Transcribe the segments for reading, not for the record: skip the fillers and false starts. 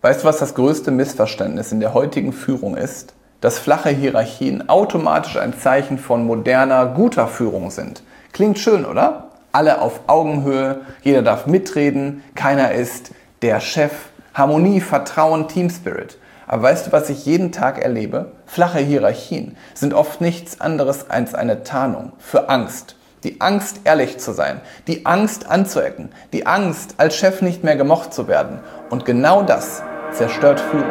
Weißt du, was das größte Missverständnis in der heutigen Führung ist? Dass flache Hierarchien automatisch ein Zeichen von moderner, guter Führung sind. Klingt schön, oder? Alle auf Augenhöhe, jeder darf mitreden, keiner ist der Chef. Harmonie, Vertrauen, Teamspirit. Aber weißt du, was ich jeden Tag erlebe? Flache Hierarchien sind oft nichts anderes als eine Tarnung für Angst. Die Angst, ehrlich zu sein, die Angst anzuecken, die Angst, als Chef nicht mehr gemocht zu werden. Und genau das zerstört Führung.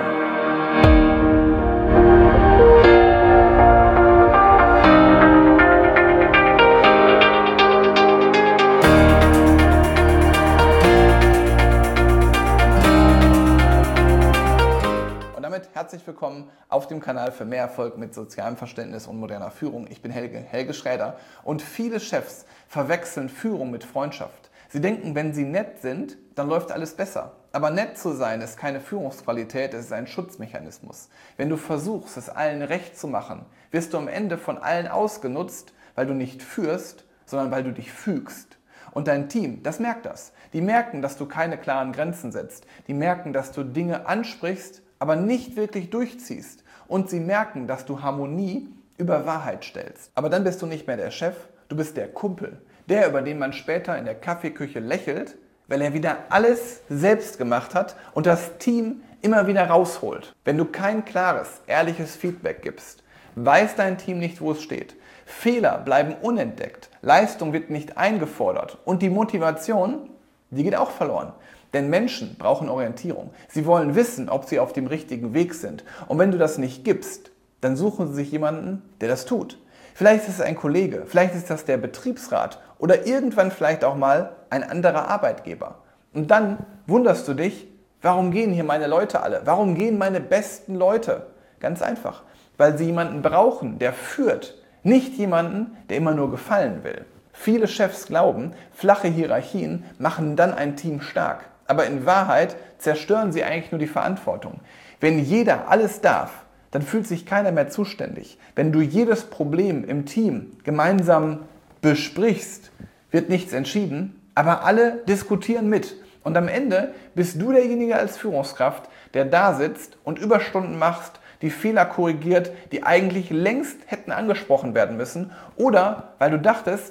Herzlich willkommen auf dem Kanal für mehr Erfolg mit sozialem Verständnis und moderner Führung. Ich bin Helge Schräder und viele Chefs verwechseln Führung mit Freundschaft. Sie denken, wenn sie nett sind, dann läuft alles besser. Aber nett zu sein ist keine Führungsqualität, es ist ein Schutzmechanismus. Wenn du versuchst, es allen recht zu machen, wirst du am Ende von allen ausgenutzt, weil du nicht führst, sondern weil du dich fügst. Und dein Team, das merkt das. Die merken, dass du keine klaren Grenzen setzt. Die merken, dass du Dinge ansprichst, aber nicht wirklich durchziehst. Und sie merken, dass du Harmonie über Wahrheit stellst. Aber dann bist du nicht mehr der Chef, du bist der Kumpel. Der, über den man später in der Kaffeeküche lächelt, weil er wieder alles selbst gemacht hat und das Team immer wieder rausholt. Wenn du kein klares, ehrliches Feedback gibst, weiß dein Team nicht, wo es steht. Fehler bleiben unentdeckt, Leistung wird nicht eingefordert und die Motivation, die geht auch verloren. Denn Menschen brauchen Orientierung. Sie wollen wissen, ob sie auf dem richtigen Weg sind. Und wenn du das nicht gibst, dann suchen sie sich jemanden, der das tut. Vielleicht ist es ein Kollege, vielleicht ist das der Betriebsrat oder irgendwann vielleicht auch mal ein anderer Arbeitgeber. Und dann wunderst du dich, warum gehen hier meine Leute alle? Warum gehen meine besten Leute? Ganz einfach, weil sie jemanden brauchen, der führt, nicht jemanden, der immer nur gefallen will. Viele Chefs glauben, flache Hierarchien machen dann ein Team stark. Aber in Wahrheit zerstören sie eigentlich nur die Verantwortung. Wenn jeder alles darf, dann fühlt sich keiner mehr zuständig. Wenn du jedes Problem im Team gemeinsam besprichst, wird nichts entschieden, aber alle diskutieren mit. Und am Ende bist du derjenige als Führungskraft, der da sitzt und Überstunden macht, die Fehler korrigiert, die eigentlich längst hätten angesprochen werden müssen. Oder weil du dachtest,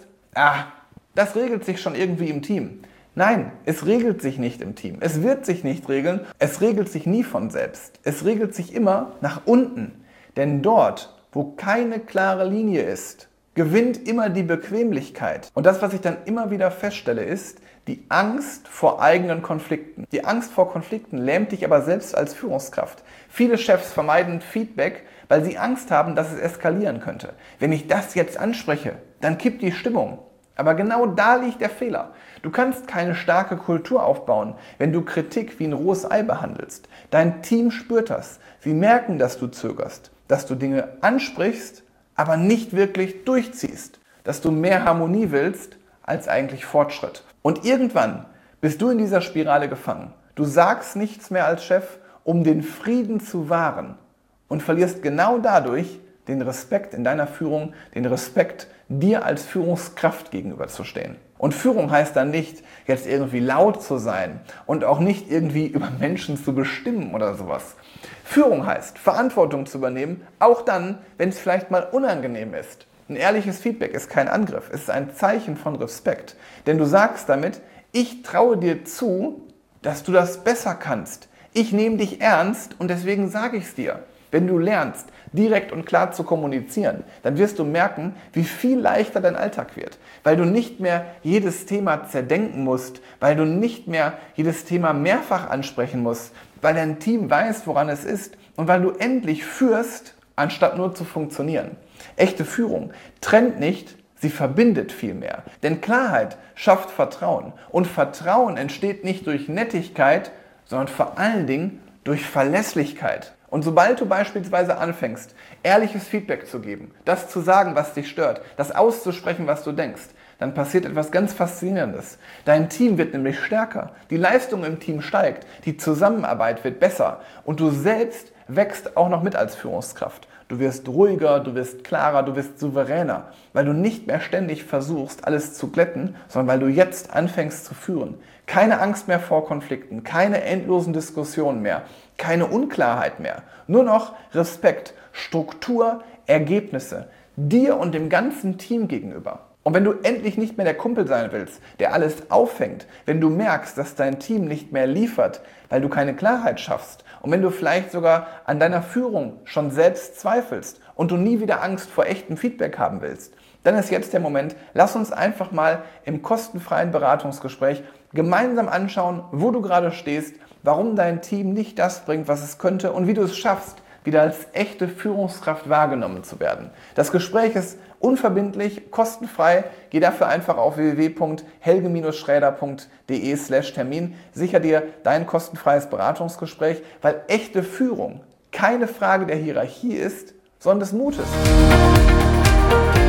das regelt sich schon irgendwie im Team. Nein, es regelt sich nicht im Team. Es wird sich nicht regeln. Es regelt sich nie von selbst. Es regelt sich immer nach unten. Denn dort, wo keine klare Linie ist, gewinnt immer die Bequemlichkeit. Und das, was ich dann immer wieder feststelle, ist die Angst vor eigenen Konflikten. Die Angst vor Konflikten lähmt dich aber selbst als Führungskraft. Viele Chefs vermeiden Feedback, weil sie Angst haben, dass es eskalieren könnte. Wenn ich das jetzt anspreche, dann kippt die Stimmung. Aber genau da liegt der Fehler. Du kannst keine starke Kultur aufbauen, wenn du Kritik wie ein rohes Ei behandelst. Dein Team spürt das. Sie merken, dass du zögerst, dass du Dinge ansprichst, aber nicht wirklich durchziehst, dass du mehr Harmonie willst als eigentlich Fortschritt. Und irgendwann bist du in dieser Spirale gefangen. Du sagst nichts mehr als Chef, um den Frieden zu wahren und verlierst genau dadurch den Respekt in deiner Führung, den Respekt, dir als Führungskraft gegenüberzustehen. Und Führung heißt dann nicht, jetzt irgendwie laut zu sein und auch nicht irgendwie über Menschen zu bestimmen oder sowas. Führung heißt, Verantwortung zu übernehmen, auch dann, wenn es vielleicht mal unangenehm ist. Ein ehrliches Feedback ist kein Angriff, es ist ein Zeichen von Respekt. Denn du sagst damit, ich traue dir zu, dass du das besser kannst. Ich nehme dich ernst und deswegen sage ich es dir. Wenn du lernst, direkt und klar zu kommunizieren, dann wirst du merken, wie viel leichter dein Alltag wird. Weil du nicht mehr jedes Thema zerdenken musst, weil du nicht mehr jedes Thema mehrfach ansprechen musst, weil dein Team weiß, woran es ist und weil du endlich führst, anstatt nur zu funktionieren. Echte Führung trennt nicht, sie verbindet vielmehr. Denn Klarheit schafft Vertrauen. Und Vertrauen entsteht nicht durch Nettigkeit, sondern vor allen Dingen durch Verlässlichkeit. Und sobald du beispielsweise anfängst, ehrliches Feedback zu geben, das zu sagen, was dich stört, das auszusprechen, was du denkst, dann passiert etwas ganz Faszinierendes. Dein Team wird nämlich stärker, die Leistung im Team steigt, die Zusammenarbeit wird besser und du selbst wächst auch noch mit als Führungskraft. Du wirst ruhiger, du wirst klarer, du wirst souveräner, weil du nicht mehr ständig versuchst, alles zu glätten, sondern weil du jetzt anfängst zu führen. Keine Angst mehr vor Konflikten, keine endlosen Diskussionen mehr, keine Unklarheit mehr. Nur noch Respekt, Struktur, Ergebnisse, dir und dem ganzen Team gegenüber. Und wenn du endlich nicht mehr der Kumpel sein willst, der alles auffängt, wenn du merkst, dass dein Team nicht mehr liefert, weil du keine Klarheit schaffst und wenn du vielleicht sogar an deiner Führung schon selbst zweifelst und du nie wieder Angst vor echtem Feedback haben willst, dann ist jetzt der Moment, lass uns einfach mal im kostenfreien Beratungsgespräch gemeinsam anschauen, wo du gerade stehst, warum dein Team nicht das bringt, was es könnte und wie du es schaffst, wieder als echte Führungskraft wahrgenommen zu werden. Das Gespräch ist unverbindlich, kostenfrei. Geh dafür einfach auf www.helge-schräder.de/Termin. Sicher dir dein kostenfreies Beratungsgespräch, weil echte Führung keine Frage der Hierarchie ist, sondern des Mutes.